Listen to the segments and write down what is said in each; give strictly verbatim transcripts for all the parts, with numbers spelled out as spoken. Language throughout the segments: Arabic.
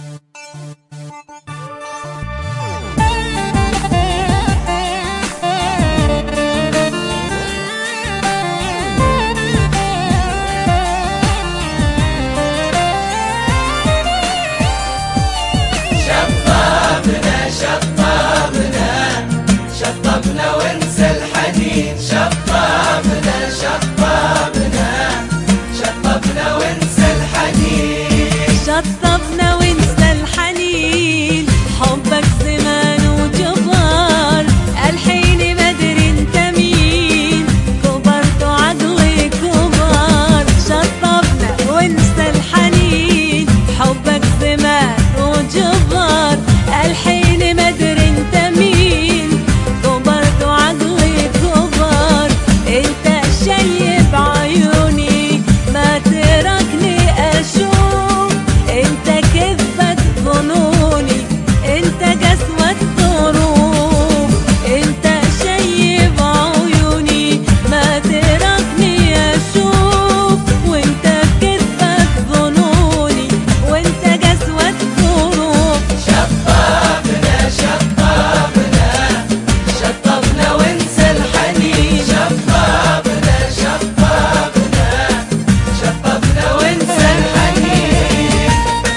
شطبنا وانسى الحنين، شطبنا شطبنا شطبنا وانسى الحنين، شطبنا وانسى الحنين، حبك زمان وجبار، الحين ما ادري انت مين، كبرت وعقلي كبار، شطبنا وانسى الحنين، حبك زمان وجبار، الحين ما ادري انت مين، كبرت وعقلي كبار، انت شايب عيوني ما تركني اشوف، انت كذبة ظنوني، انت قسوة ظروف، انت شايب عيوني ما تركني اشوف، وانت كذبة ظنوني، وانت قسوة ظروف، شطبنا شطبنا شطبنا وانسى الحنين، شطبنا شطبنا شطبنا وانسى الحنين.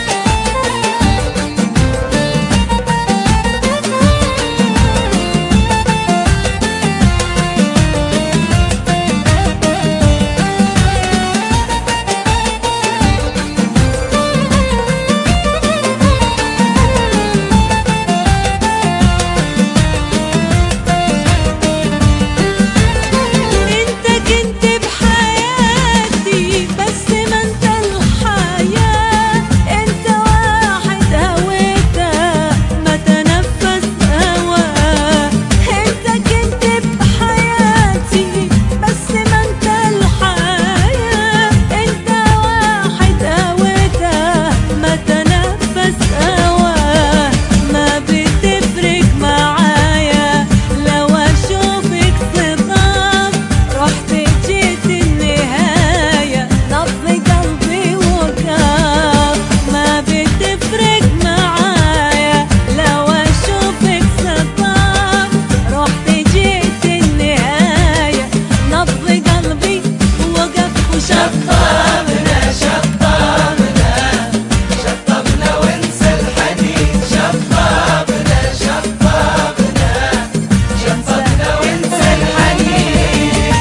انت كنت بحياتي بس ما انت الحياة، انت واحد هويته ما تنفس هواه، انت كنت بحياتي بس ما انت الحياة، انت واحد هويته ما تنفس هواه، ما بتفرق معايا لو اشوفك صدام، رحت جيت النهاية نبض قلبي وقاف، ما بتفرق معايا لو اشوفك صدام، رحت جيت النهاية نبض قلبي وقف، شطبنا شطبنا شطبنا وانسى الحنين، شطبنا شطبنا شطبنا وانسى الحنين.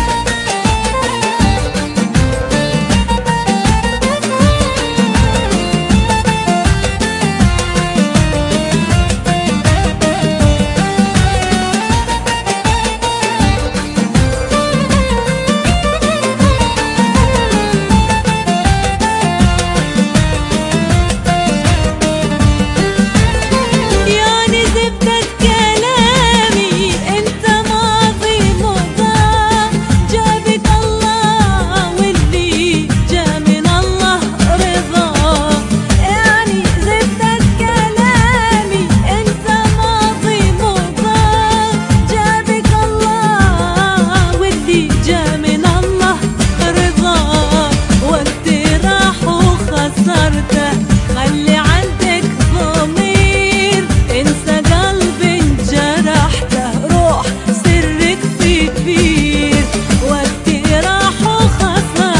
يعني زبدة كلامي انت ماضي مضى، جابك الله واللي جا من الله رضا، يعني زبدة كلامي انت ماضي مضى، جابك الله واللي جا من الله رضا، وقت راح وخسرته خلي عندك ضمير، انسى قلبي انجرحته روح سرك في كبير، وقت راح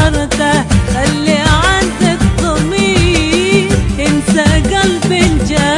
وخسرته خلي عندك ضمير، انسى قلبي انجرحته